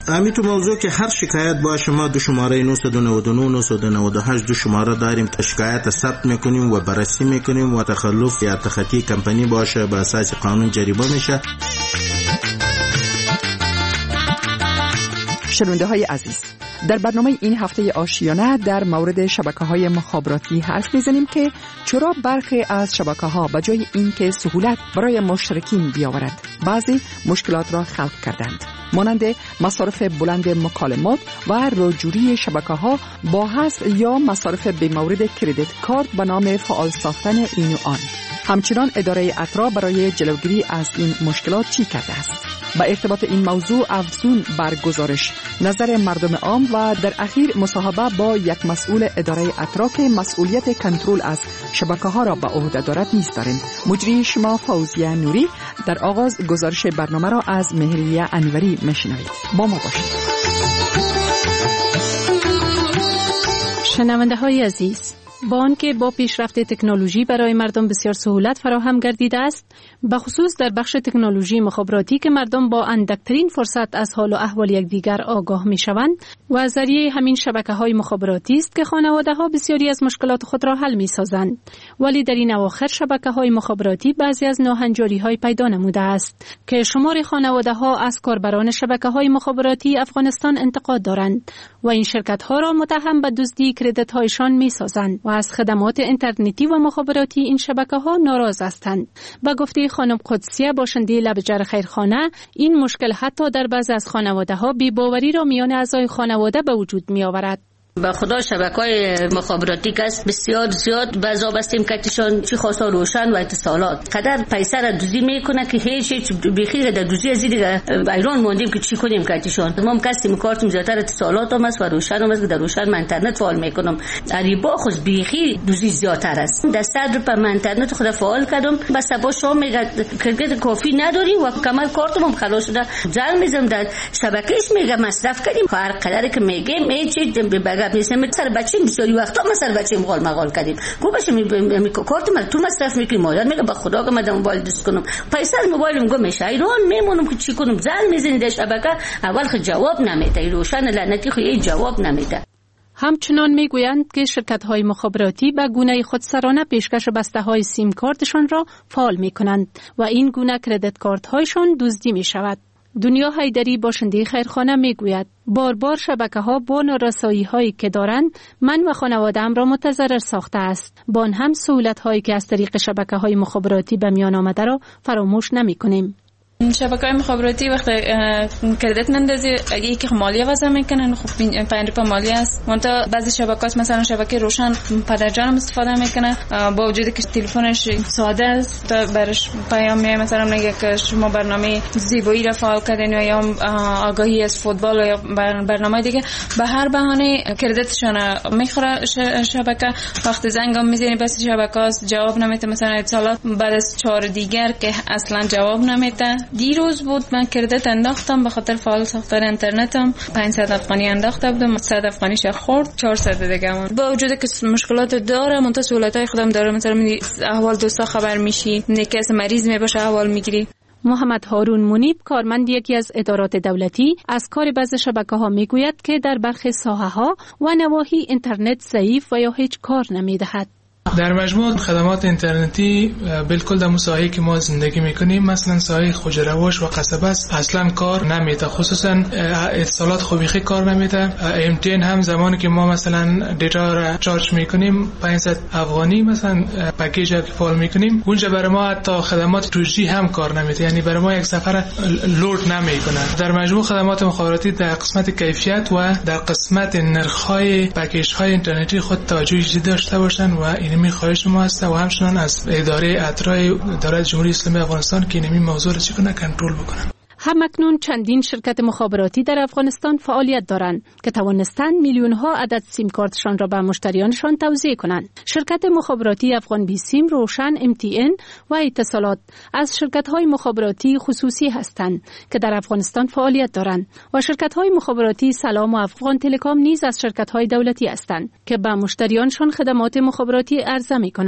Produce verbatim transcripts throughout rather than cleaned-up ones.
همین تو موضوع که هر شکایت باشه ما دو شماره نه نه نه نه نه هشت دو شماره داریم که شکایت ثبت میکنیم و بررسی میکنیم و تخلف یا تخطی کمپانی باشه به اساس قانون جریمه میشه. شنونده های عزیز، در برنامه این هفته آشیانه در مورد شبکه‌های مخابراتی حرف می‌زنیم که چرا برخی از شبکه‌ها به جای اینکه سهولت برای مشترکین بیاورد، بعضی مشکلات را خلق کردند، مانند مصارف بلند مکالمات و رجوعی شبکه‌ها با حذف یا مصارف بی‌مورد کریدیت کارت به نام فعال ساختن این و آن. همچنان اداره اترا برای جلوگیری از این مشکلات چی کرده است؟ با ارتباط این موضوع افزون بر گزارش نظر مردم عام و در اخیر مصاحبه با یک مسئول اداره اترا که مسئولیت کنترل از شبکه‌ها را به عهده دارد نیز داریم. مجری شما فوزیه نوری در آغاز گزارش برنامه را از مهریه انوری میشنوید. با ما باشید. شنونده های عزیز، با آنکه با پیشرفت تکنولوژی برای مردم بسیار سهولت فراهم گردیده است، به خصوص در بخش تکنولوژی مخابراتی که مردم با اندکترین فرصت از حال و احوال یکدیگر آگاه می شوند و از ذریعه همین شبکه‌های مخابراتی است که خانواده‌ها بسیاری از مشکلات خود را حل می سازند. ولی در این اواخر شبکه‌های مخابراتی بعضی از ناهنجاری‌های پیدا نموده است که شمار خانواده‌ها از کاربران شبکه‌های مخابراتی افغانستان انتقاد دارند و این شرکت‌ها را متهم به دزدی کردیت‌هایشان می سازند و از خدمات اینترنتی و مخابراتی این شبکه‌ها ناراض هستند. با گفته خانم قدسیه باشنده لبجر خیرخانه، این مشکل حتی در بعضی از خانواده‌ها بی‌باوری را میان اعضای خانواده به وجود می‌آورد. با خدا شبکه‌های مخابراتی که بسیار زیاد بعضا بستیم کتشان چی خاصا روشن و اتصالات قدر پیسه را دوزی میکنه که هیچ هیچ بخیر در دوزی از دیگه ایران موندیم که چی کنیم کتشان. ما هم کسیم کارتم زیاتر اتصالات هم است و روشن هم است که در روشن من اینترنت فعال میکنم. ریبا خود بخیر دوزی زیاتر است. در صد روپیه من اینترنت خود فعال کردم، بس با شما میگه کردیت کافی نداری و کامل کارتم هم خلاص شده. زل میزم در شبکهش میگه مصرف کردیم هر قدری که میگه میچید به میسم سر بچه‌م بسیاری وقتا ما سر بچه‌م غال مغال کردیم. گو باشه می کارت من تو مصرف میکنی، مادر میگه به خدا که من موبایل دست کنم پیسه از موبایلم گم میشه. ایران میمونم که چی کنم؟ زل میزنید در شبکه اول خود جواب نمیده، روشن لعنتی خو یه جواب نمیده. همچنان میگویند که شرکت‌های مخابراتی به گونه خودسرانه پیشکش بسته‌های سیم کارتشان را فعال می‌کنند و این گونه کردیت کارت‌هایشان دزدی می‌شود. دنیا حیدری باشنده خیرخانه میگوید بار بار شبکه‌ها با نارسایی‌هایی که دارند من و خانواده‌ام را متضرر ساخته است. با آن هم سهولت‌هایی که از طریق شبکه‌های مخابراتی به میان آمده را فراموش نمی‌کنیم. شبکه‌های مخابراتی وقتی کردیت نندازی یکی که مالیه وضع میکنن، خب پنج روپیه مالیه است. منتها بعضی شبکه‌ها مثلا شبکه روشن پدرجانم استفاده میکنه با وجودی که تلفنش ساده است، برش پیام میاد مثلا میگه که شما برنامه زیبایی را فعال کردین یا آگاهی از فوتبال یا برنامه دیگه، به هر بهانه کردیتشون میخوره شبکه. وقتی زنگم میزنی بس شبکه جواب نمیده، مثلا اتصالات بعد از چهار دیگر که اصلا جواب نمیده. دیروز بود من کردیت انداختم به خاطر فعال ساختن اینترنتم، پانصد افغانی انداخته بودم، صد افغانیش خورد، چهارصد دیگه من. با وجودی که مشکلات داره منتها سهولتای خودم داره، مثلا می احوال دوستا خبر میشی، نکس مریض میباشه احوال میگیری. محمد هارون منیب کارمند یکی از ادارات دولتی از کار بعضی شبکه‌ها میگوید که در برخی ساحه‌ها و نواحی اینترنت ضعیف و یا هیچ کار نمیدهد. در مجموع خدمات اینترنتی بالکل در ساحه‌ای که ما زندگی میکنیم، مثلا ساحه خوجرواش و قصبه است، اصلا کار نمیده. خصوصا اتصالات خوبیخی کار نمیده. ام تی ان هم زمانی که ما مثلا دیتا را چارج میکنیم پانصد افغانی مثلا پکیج که فعال میکنیم، اونجا برای ما حتی خدمات تو جی هم کار نمیده، یعنی برای ما یک سفر لود نمیکنه. در مجموع خدمات مخابراتی در قسمت کیفیت و در قسمت نرخ‌های پکیج‌های اینترنتی خود توجه جدی داشته باشند و این می خواهش ما است و همچنان از اداره اترای دولت جمهوری اسلامی افغانستان که این موضوع را چگونه کنترل بکنن. همکنون چندین شرکت مخابراتی در افغانستان فعالیت دارند که توانستند میلیون ها عدد سیم کارتشان را به مشتریانشان توزیع کنند. شرکت مخابراتی افغان بی سیم، روشن، ام تی ان و اتصالات از شرکت‌های مخابراتی خصوصی هستند که در افغانستان فعالیت دارند و شرکت‌های مخابراتی سلام و افغان تلکام نیز از شرکت‌های دولتی هستند که به مشتریانشان خدمات مخابراتی عرضه می‌کنند.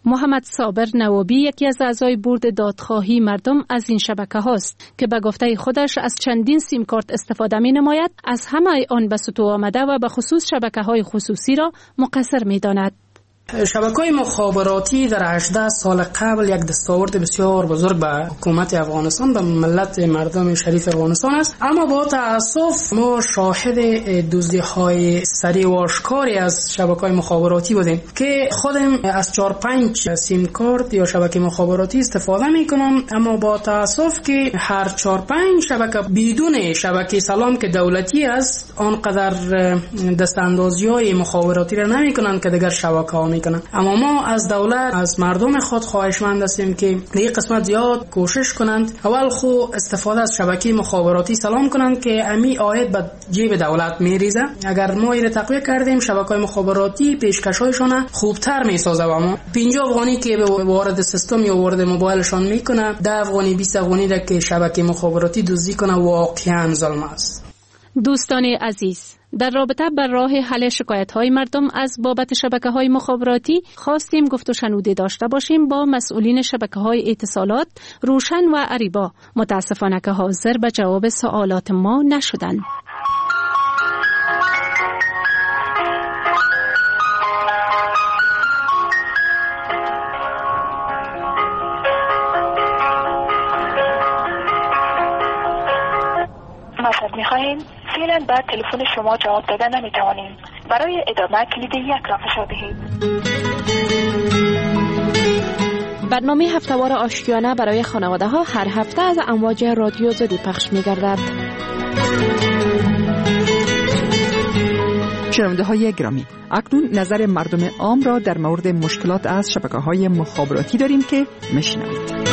محمد صابر نوابی یکی از اعضای بورد دادخواهی مردم از این شبکه هاست که به گفته خودش از چندین سیم کارت استفاده می نماید، از همه آن به سطوح آمده و به خصوص شبکه های خصوصی را مقصر می داند. شبکه‌های مخابراتی در هجده سال قبل یک دستاورد بسیار بزرگ به حکومت افغانستان، به ملت مردم شریف افغانستان است، اما با تأسف ما شاهد دزدی‌های سریع و آشکاری از شبکه‌های مخابراتی بودیم که خودم از چهار پنج سیم کارت یا شبکه مخابراتی استفاده می‌کنم، اما با تأسف که هر چهار پنج شبکه بدون شبکه سلام که دولتی است آنقدر دستاندازی‌های مخابراتی را نمی‌کنند که دیگر شبکه‌ها میکنن. اما ما از دولت، از مردم خود خواهشمند هستیم که در این قسمت زیاد کوشش کنند. اول خو استفاده از شبکه مخابراتی سلام کنند که امی آید به جیب دولت میریزه. اگر ما این تقویه کردیم شبکه‌های مخابراتی پیشکش‌هایشان خوبتر میسازه و ما پنجاه افغانی که به وارد سیستم یا وارد موبایلشان میکنه، ده افغانی بیست افغانی را که شبکه مخابراتی دزدی کنه واقعا ظلم است. دوستان عزیز، در رابطه بر راه حل شکایت‌های مردم از بابت شبکه‌های مخابراتی خواستیم گفت و شنوده داشته باشیم با مسئولین شبکه‌های اتصالات روشن و اریبا. متاسفانه که حاضر به جواب سوالات ما نشدند. مطلب می‌خواهیم فعلا بعد تلفن شما جواب دادن نمی‌توانیم. برای ادامه کلید یک را فشار دهید. برنامه هفته‌وار آشیانه برای خانواده ها هر هفته از امواج رادیو زدی پخش می‌گردد. شنونده های گرامی، اکنون نظر مردم عام را در مورد مشکلات از شبکه‌های مخابراتی داریم که میشنوید.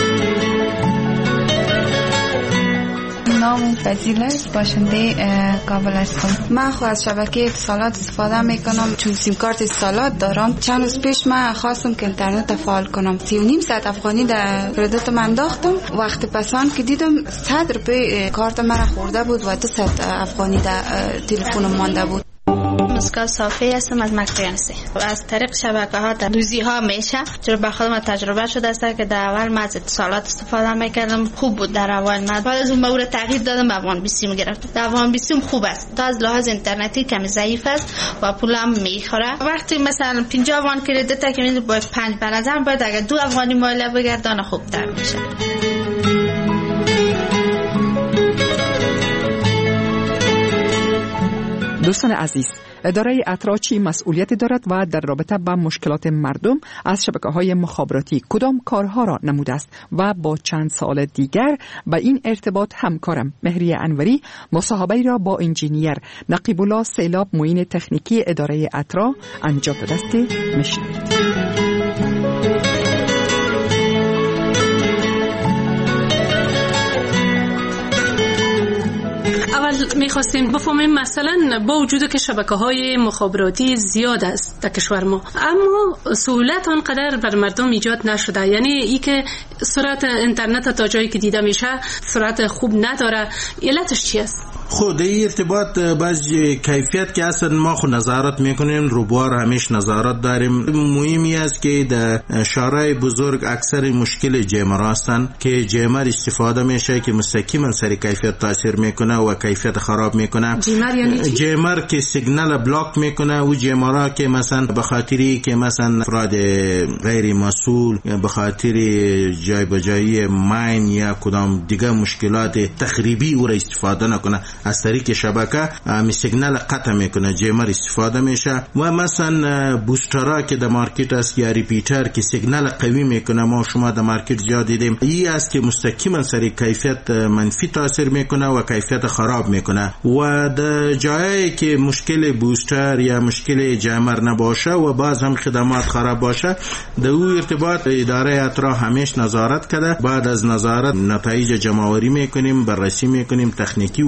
نام فضیل است، باشنده کابل هستم. من خود از شبکه اتصالات استفاده میکنم چون سیم کارت اتصالات دارم. چند روز پیش من خواستم که اینترنت فعال کنم، سی و نیم ساعت افغانی در کردیت من انداختم. وقت پسان که دیدم صد روپیه کارت من خورده بود و دو ساعت افغانی در تلفنم مانده بود. مسکا صافی هستم از مکرانسی. از طریق شبکه ها دوزی ها میشه، چرا به خودم تجربه شده است که در اول من از اتصالات استفاده میکردم، خوب بود. در اول من بعد از اون مورد تغییر دادم، به افغان بیسیم گرفتم. در افغان بیسیم خوب است، تا از لحاظ اینترنتی کمی ضعیف است و پولم میخوره. وقتی مثلا پنجاه افغان کردیت که میده باید پنج به نظر باید اگر دو افغانی مایل بگردان خوبتر میشه. دوستان عزیز، اداره اترا چی مسئولیت دارد و در رابطه با مشکلات مردم از شبکه‌های مخابراتی کدام کارها را نموده است و با چند سال دیگر به این ارتباط همکارم مهریه انوری مصاحبه را با انجینیر نقیب الله سیلاب معین تکنیکی اداره اترا انجام داده است. میشنوید. اول میخواستیم بفهمیم مثلا با وجود که شبکه‌های مخابراتی زیاد است در کشور ما، اما سهولت آنقدر بر مردم ایجاد نشده، یعنی ای که سرعت اینترنت تا جایی که دیده میشه سرعت خوب نداره، علتش چی است؟ خود این ارتباط باز کیفیت که اصلا ما خود نظارت میکنیم، روبار همیش نظارت داریم. مهمی است که در شهرهای بزرگ اکثر مشکل جیمر هستن که جیمر استفاده میشه که مستقیما سر کیفیت تاثیر میکنه و کیفیت خراب میکنه. جیمر یعنی چی؟ جیمر که سیگنال بلاک میکنه و جیمرها که مثلا به خاطری که مثلا افراد غیر مسئول به خاطر جای بجایی ماین یا کدام دیگه مشکلات تخریبی او را استفاده نکنه، از طریق شبکه می سیگنال قطع میکنه، جیمر استفاده میشه. و مثلا بوسترها که در مارکت است یا ریپیتر که سیگنال قوی میکنه، ما شما در مارکت زیاد دیدیم، این است که مستقیما سر کیفیت منفی تاثیر میکنه و کیفیت خراب میکنه. و در جایی که مشکل بوستر یا مشکل جیمر نباشه و باز هم خدمات خراب باشه، در او ارتباط اداره اترا همیش نظارت کرده. بعد از نظارت نتایج جمع‌آوری میکنیم، بررسی میکنیم، تکنیکی او را میبینیم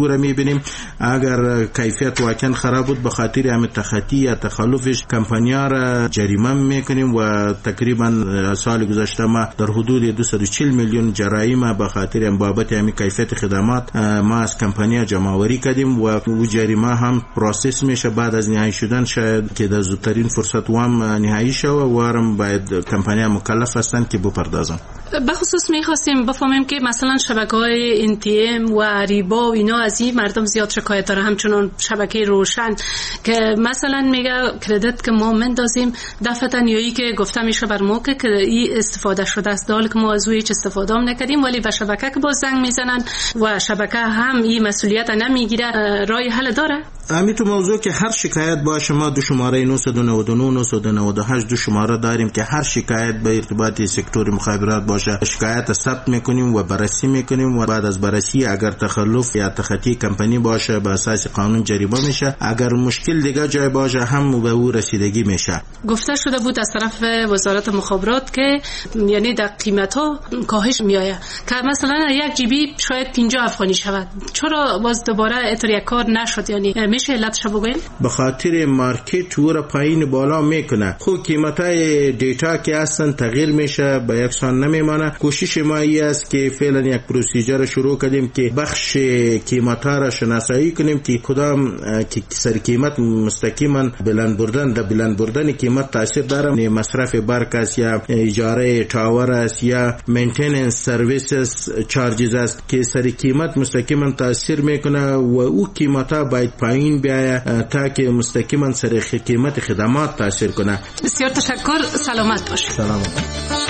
میبینیم اگر کیفیت واقعا خراب بود به خاطر همین تخطی یا تخلفش کمپانی‌ها را جریمه میکنیم و تقریبا سال گذشته ما در حدود دویست و چهل میلیون جرایم به خاطر بابت همین کیفیت خدمات ما از کمپانی‌ها جمع‌آوری کردیم و او جریمه هم پروسس میشه بعد از نهایی شدن شاید که در زودترین فرصت وام نهایی شه و وارم باید کمپانی‌ها مکلف هستند که بپردازن. بخصوص می‌خواستیم بفهمیم که مثلا شبکه‌های ان تی ام و ریبا و اینا از این مردم زیاد شکایت داره، همچنان شبکه روشن که مثلا میگه کردیت که ما مندازیم دفعه نیایی که گفته میشه بر ما که این استفاده شده است، در حالی که ما از او هیچ استفاده هم نکردیم، ولی به شبکه که باز زنگ میزنن و شبکه هم این مسئولیت نمیگیره. راه حل داره؟ همین تو موضوع که هر شکایت باشه ما دو شماره نه نه نه نه نه هشت دو شماره داریم که هر شکایت به ارتباط سکتور مخابرات باشه شکایت ثبت میکنیم و بررسی میکنیم و بعد از بررسی اگر تخلف یا تخطی کمپانی باشه به اساس قانون جریمه میشه، اگر مشکل دیگه جای باشه هم به او رسیدگی میشه. گفته شده بود از طرف وزارت مخابرات که یعنی در قیمت ها کاهش میآید که مثلا یک جیبی شاید پنجاه افغانی شود، چرا باز دوباره اتر یک کار نشد؟ یعنی میشه علتش بگوین؟ به خاطر مارکت و را پایین بالا میکنه، خب قیمتای دیتا که اصلا تغییر میشه به یک سان نمیمانه. کوشش ما ای است که فعلا یک پروسیجر شروع کردیم که بخش قیمتا را شناسایی کنیم که کدام که سر قیمت مستقیما بلند بردن در بلند بردن قیمت تاثیر داره، مصرف برق است یا اجاره تاور است یا مینتیننس سرویسز چارجز است که سر قیمت مستقیما تاثیر میکنه و او قیمتا باید پایین بیاید تا که مستقیما سر قیمت خدمات تاثیر کنه. بسیار تشکر، سلامت باشید. سلامت.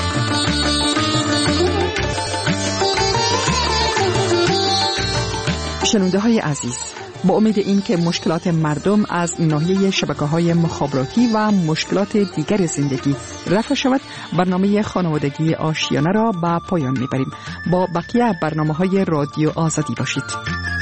شنونده های عزیز، با امید این که مشکلات مردم از ناحیه شبکه‌های مخابراتی و مشکلات دیگر زندگی رفع شود، برنامه خانوادگی آشیانه را به پایان میبریم. با بقیه برنامه‌های رادیو آزادی باشید.